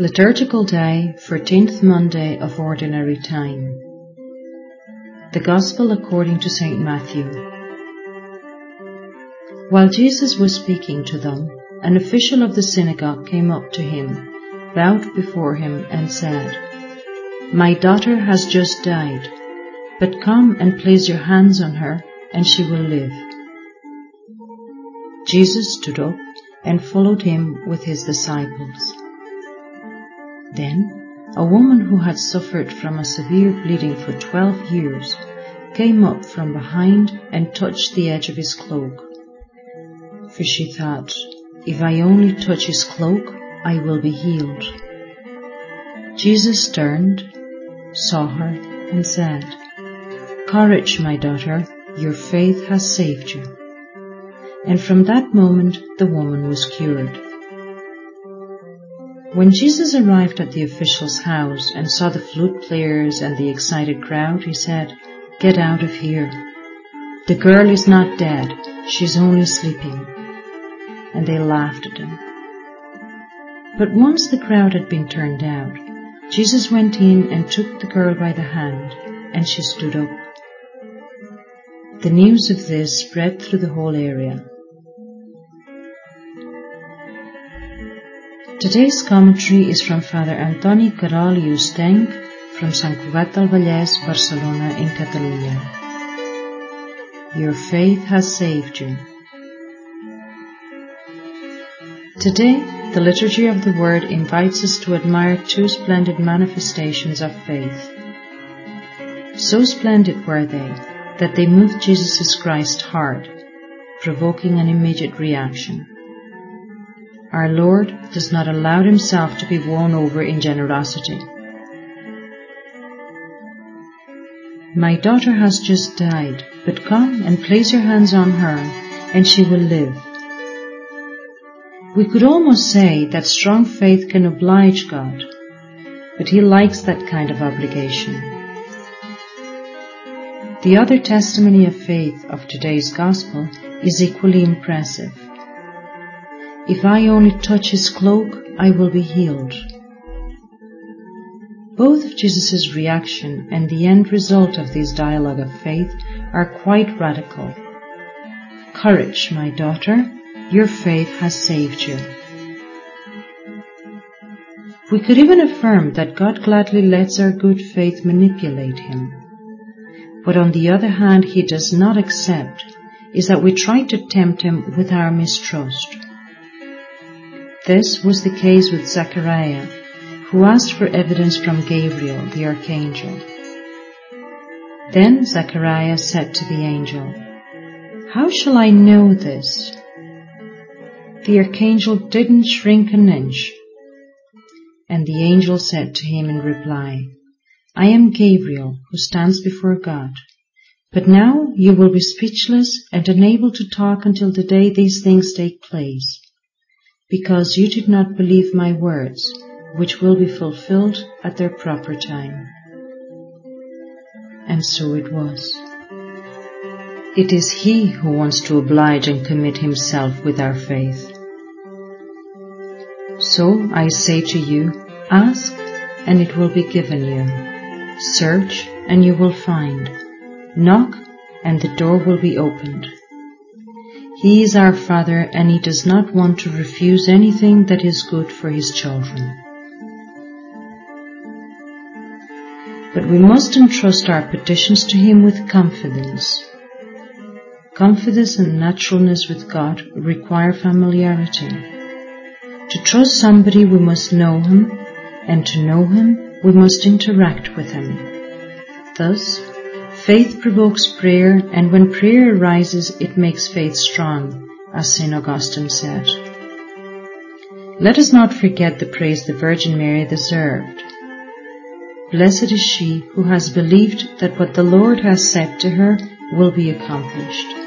Liturgical Day, 14th Monday of Ordinary Time. The Gospel according to St. Matthew. While Jesus was speaking to them, an official of the synagogue came up to him, bowed before him and said, "My daughter has just died, but come and place your hands on her and she will live." Jesus stood up and followed him with his disciples. Then a woman who had suffered from a severe bleeding for 12 years came up from behind and touched the edge of his cloak. For she thought, "If I only touch his cloak, I will be healed." Jesus turned, saw her, and said, "Courage, my daughter, your faith has saved you." And from that moment the woman was cured. When Jesus arrived at the official's house and saw the flute players and the excited crowd, he said, "Get out of here. The girl is not dead, she's only sleeping." And they laughed at him. But once the crowd had been turned out, Jesus went in and took the girl by the hand, and she stood up. The news of this spread through the whole area. Today's commentary is from Father Antoni Querol i Hostench from Sant Cugat del Vallès, Barcelona in Catalunya. Your faith has saved you. Today, the Liturgy of the Word invites us to admire two splendid manifestations of faith. So splendid were they that they moved Jesus Christ's heart, provoking an immediate reaction. Our Lord does not allow himself to be won over in generosity. "My daughter has just died, but come and place your hands on her, and she will live." We could almost say that strong faith can oblige God, but he likes that kind of obligation. The other testimony of faith of today's Gospel is equally impressive. "If I only touch his cloak, I will be healed." Both Jesus' reaction and the end result of this dialogue of faith are quite radical. "Courage, my daughter, your faith has saved you." We could even affirm that God gladly lets our good faith manipulate him. What on the other hand he does not accept is that we try to tempt him with our mistrust. This was the case with Zechariah, who asked for evidence from Gabriel, the archangel. Then Zechariah said to the angel, "How shall I know this?" The archangel didn't shrink an inch. And the angel said to him in reply, "I am Gabriel, who stands before God. But now you will be speechless and unable to talk until the day these things take place, because you did not believe my words, which will be fulfilled at their proper time." And so it was. It is he who wants to oblige and commit himself with our faith. So I say to you, ask and it will be given you. Search and you will find. Knock and the door will be opened. He is our Father, and he does not want to refuse anything that is good for his children. But we must entrust our petitions to him with confidence. Confidence and naturalness with God require familiarity. To trust somebody, we must know him, and to know him, we must interact with him. Thus, faith provokes prayer, and when prayer arises, it makes faith strong, as St. Augustine said. Let us not forget the praise the Virgin Mary deserved. Blessed is she who has believed that what the Lord has said to her will be accomplished.